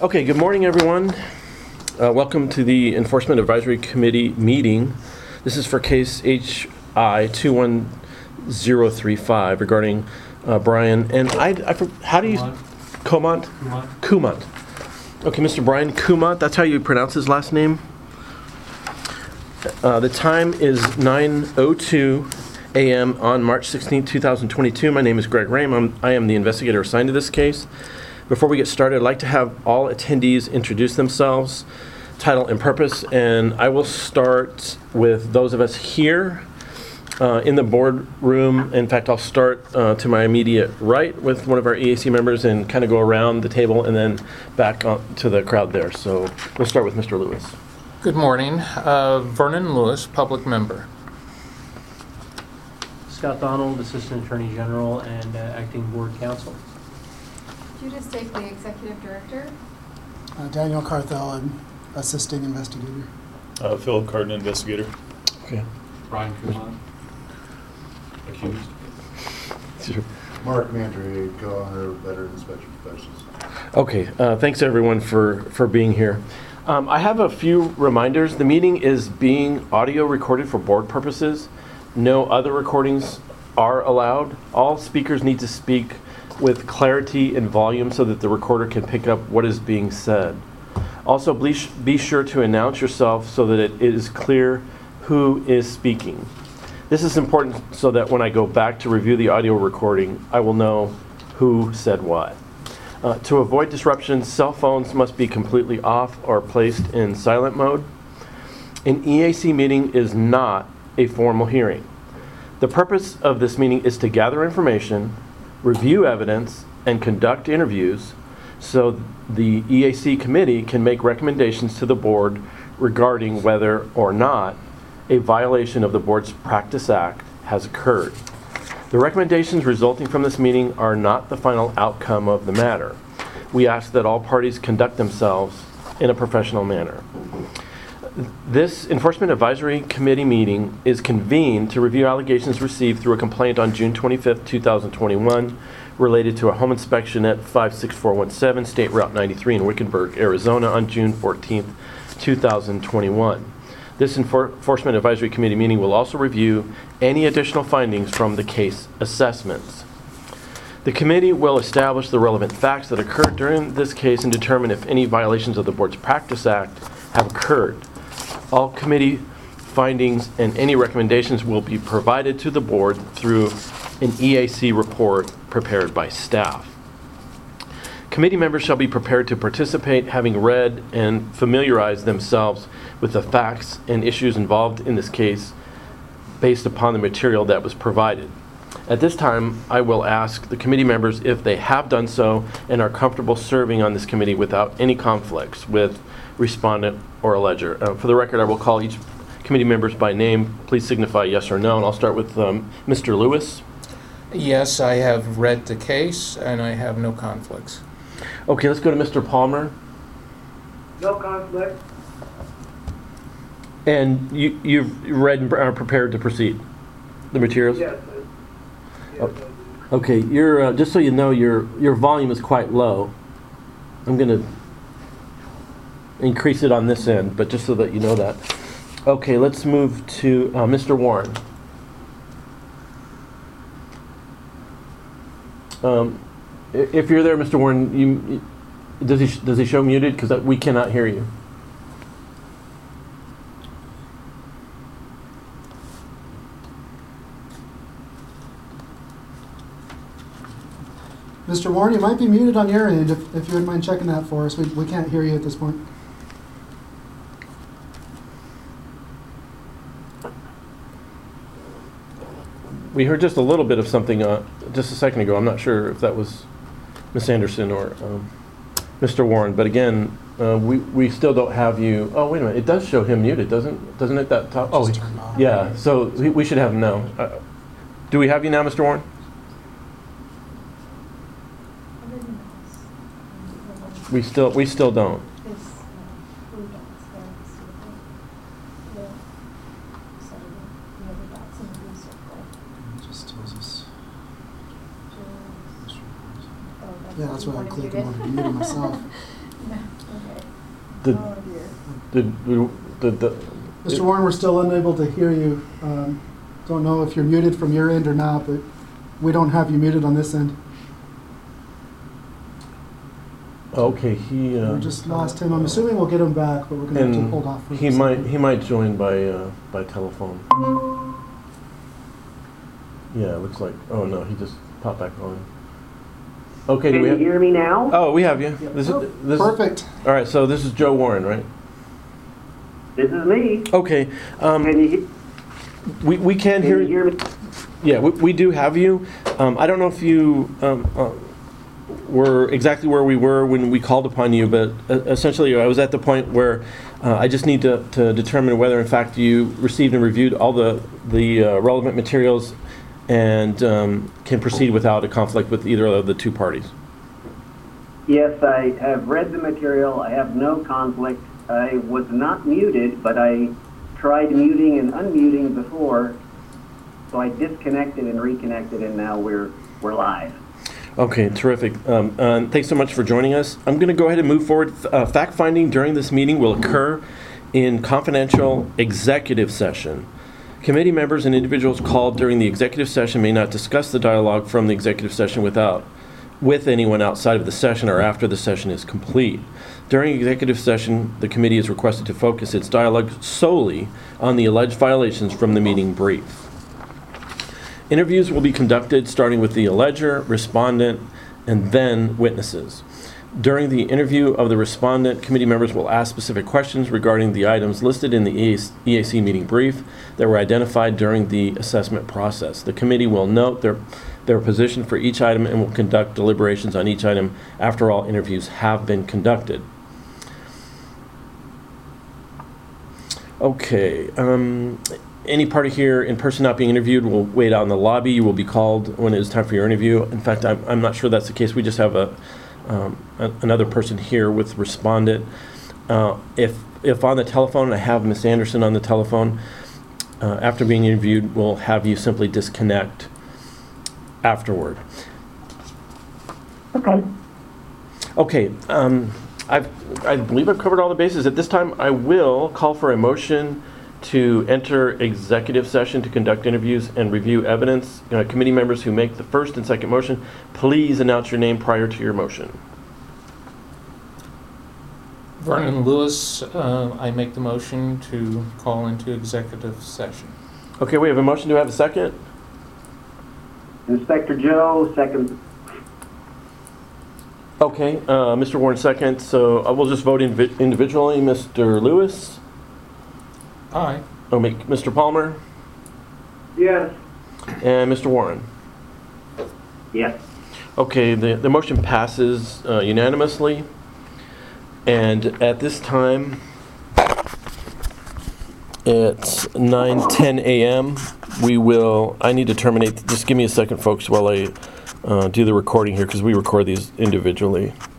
Okay, good morning, everyone. Welcome to the Enforcement Advisory Committee meeting. This is for case HI 21035 regarding Brian and how do you Kumant? Okay, Mr. Brian Kumant, that's how you pronounce his last name. The time is 9:02 a.m. on March 16, 2022. My name is Greg Rame. I am the investigator assigned to this case. Before we get started, I'd like to have all attendees introduce themselves, title and purpose, and I will start with those of us here in the boardroom. In fact, I'll start to my immediate right with one of our EAC members and kind of go around the table and then back to the crowd there. So we'll start with Mr. Lewis. Good morning. Vernon Lewis, public member. Scott Donald, Assistant Attorney General and Acting Board Counsel. Judah Stakely, Executive Director. Daniel Carthel, I'm Assisting Investigator. Philip Cardin, Investigator. Okay. Brian Kumant, accused. Sure. Mark Mandry, co-owner of Veteran Inspection Professionals. Okay, thanks everyone for being here. I have a few reminders. The meeting is being audio recorded for board purposes. No other recordings are allowed. All speakers need to speak with clarity and volume so that the recorder can pick up what is being said. Also, be sure to announce yourself so that it is clear who is speaking. This is important so that when I go back to review the audio recording, I will know who said what. To avoid disruptions, cell phones must be completely off or placed in silent mode. An EAC meeting is not a formal hearing. The purpose of this meeting is to gather information, review evidence, and conduct interviews so the EAC committee can make recommendations to the board regarding whether or not a violation of the Board's Practice Act has occurred. The recommendations resulting from this meeting are not the final outcome of the matter. We ask that all parties conduct themselves in a professional manner. This Enforcement Advisory Committee meeting is convened to review allegations received through a complaint on June 25th, 2021 related to a home inspection at 56417 State Route 93 in Wickenburg, Arizona on June 14th, 2021. This Enforcement Advisory Committee meeting will also review any additional findings from the case assessments. The committee will establish the relevant facts that occurred during this case and determine if any violations of the Board's Practice Act have occurred. All committee findings and any recommendations will be provided to the board through an EAC report prepared by staff. Committee members shall be prepared to participate, having read and familiarized themselves with the facts and issues involved in this case based upon the material that was provided. At this time, I will ask the committee members if they have done so and are comfortable serving on this committee without any conflicts with respondent or alleger. For the record, I will call each committee members by name. Please signify yes or no, and I'll start with Mr. Lewis. Yes, I have read the case and I have no conflicts. Okay, let's go to Mr. Palmer. No conflict. And you've read and are prepared to proceed the materials? Yes. Okay, you're just so you know, your volume is quite low. I'm going to increase it on this end, but just so that you know that. Okay, let's move to Mr. Warren. If you're there, Mr. Warren, does he show muted? Because we cannot hear you. Mr. Warren, you might be muted on your end if you wouldn't mind checking that for us. We can't hear you at this point. We heard just a little bit of something just a second ago. I'm not sure if that was Ms. Anderson or Mr. Warren, but again, we still don't have you. Oh, wait a minute. It does show him muted, doesn't it? That top. Oh, yeah. So we should have him now. Do we have you now, Mr. Warren? We still don't. Yeah, that's why I clicked on muted myself. No, okay. Did, Oh dear. did, Mr. Warren, we're still unable to hear you. Don't know if you're muted from your end or not, but we don't have you muted on this end. okay, We just lost him. I'm assuming we'll get him back, but we're going to have to hold off for he a might, second. he might join by telephone. Yeah, it looks like, oh no, he just popped back on. Okay, do Can we you have, hear me now? oh, we have you. This Oh, is, this, Perfect. all right, so this is Joe Warren, right? This is me. Okay, Can you, we can can hear you hear me? Yeah, we do have you. I don't know if you were exactly where we were when we called upon you, but essentially I was at the point where I just need to determine whether in fact you received and reviewed all the relevant materials and can proceed without a conflict with either of the two parties. Yes, I have read the material. I have no conflict. I was not muted, but I tried muting and unmuting before, so I disconnected and reconnected, and now we're live. Okay, terrific. Thanks so much for joining us. I'm going to go ahead and move forward. Fact-finding during this meeting will occur in confidential executive session. Committee members and individuals called during the executive session may not discuss the dialogue from the executive session with anyone outside of the session or after the session is complete. During executive session, the committee is requested to focus its dialogue solely on the alleged violations from the meeting brief. Interviews will be conducted starting with the alleger, respondent, and then witnesses. During the interview of the respondent, committee members will ask specific questions regarding the items listed in the EAC meeting brief that were identified during the assessment process. The committee will note their position for each item and will conduct deliberations on each item after all interviews have been conducted. Okay. Any party here in person not being interviewed will wait out in the lobby. You will be called when it is time for your interview. In fact, I'm not sure that's the case. We just have another person here with respondent. If on the telephone, I have Ms. Anderson on the telephone. After being interviewed, we'll have you simply disconnect afterward. Okay. Okay. I believe I've covered all the bases. At this time, I will call for a motion to enter executive session to conduct interviews and review evidence. Committee members who make the first and second motion, please announce your name prior to your motion. Vernon Lewis, I make the motion to call into executive session. Okay, we have a motion. Do I have a second? Inspector Joe, second. Okay, Mr. Warren second. So we'll just vote individually. Mr. Lewis? Aye. Oh, Mr. Palmer? Yes. And Mr. Warren? Yes. Okay, the motion passes unanimously. And at this time, it's 9:10 a.m. I need to terminate. Just give me a second, folks, while I do the recording here, because we record these individually.